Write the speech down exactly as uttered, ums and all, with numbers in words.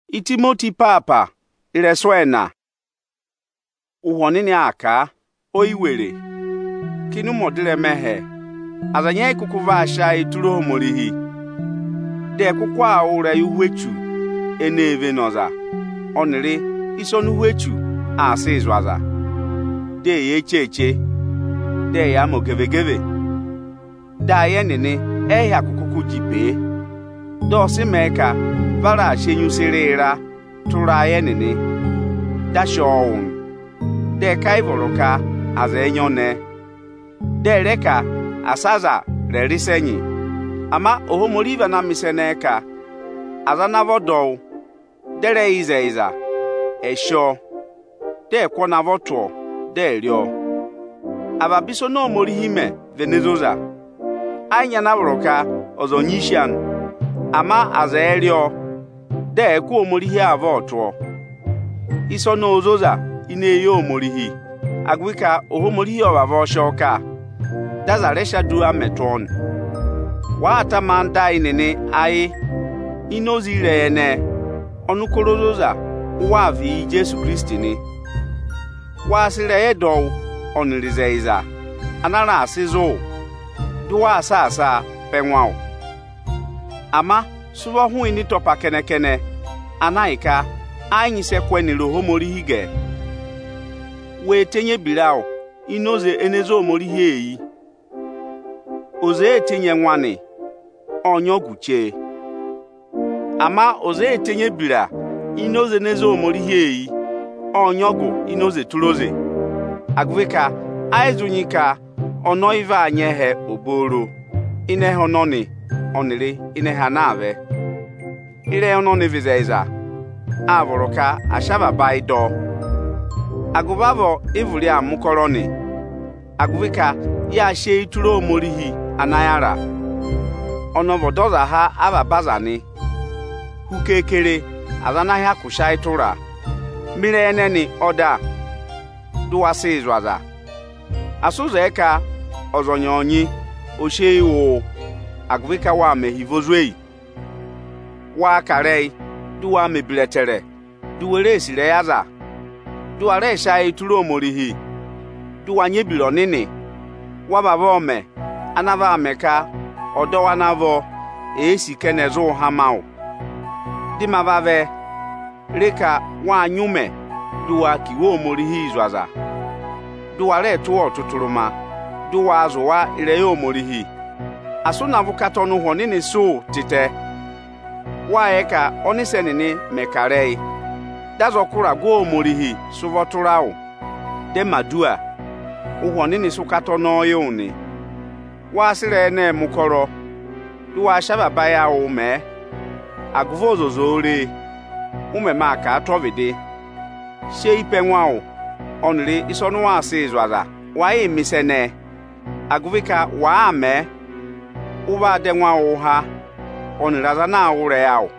Itimoti papa ireswena uhonini aka oiwere kinu modire mehe azanye kukuva asha ituro homorihi de kukwa ure yuhwechu eneve noza oniri isonu hwechu ase zwaza de yecheche de ya mogevegeve da ye nini ehia kukuku jipe do si meka vara shenyu sirira tura ye nini da showun de kai voroka azenyone de reka asaza rerisenyi ama ohomoriva na miseneka azana vodo dere ize iza esho de kwona voto de rio ababiso no morihime venezoza anya na voroka ozonyishan ama azerio de ku omorihi avoto iso no ozoza ineyo omorihi agwika ohomorihi obavo shoka dazaresha du ameton wata manda inene ai inozire ene onukorozoza wavi Jesu Kristi ni wasire edo onirizeiza anara asizo duwa asasa penwao ama suwa hu ini topa kene kene anaika anyi se kweni rohomorihi ge we tenye bilao inoze enezo omorihi eyi oze etenye nwani onyo guche ama oze etenye bira inoze nezo omorihi eyi onyogo inoze tuloze agweka aizunyika ono ive anyehe oboro ine hononi oniri ine hanave ire ononi vizeiza avoroka ashaba baido agubavo ivuli amukoroni agweka ya she ituro omorihi anayara onovodoza ha ababazani hukekere azanahi akusha itura mire eneni oda duwasi izwaza asuza eka ozonyonyi osheiwo agwika wa mehivozwei wa karei duwa mebiletere duwere esire yaza duware sha ituro omorihi duwa nyebilo nini wabavome anava ameka odowa navo esi kenezo hamao dimavave reka wa nyume duwa kiwo omorihi izwaza duware tuwo tuturuma duwa azuwa ireyo omorihi asuna vukato nuho nini so tite wa eka onisenini mekarei dazokura go omorihi suvoturao de madua uho nini sukato noyoni wa sire ne mukoro duwa shaba baya ume aguvozo zore ume maka atovide she ipenwao onri isonu wa asizwaza wa emisene aguvika wa ame uba de nwa uha oniraza na ure yao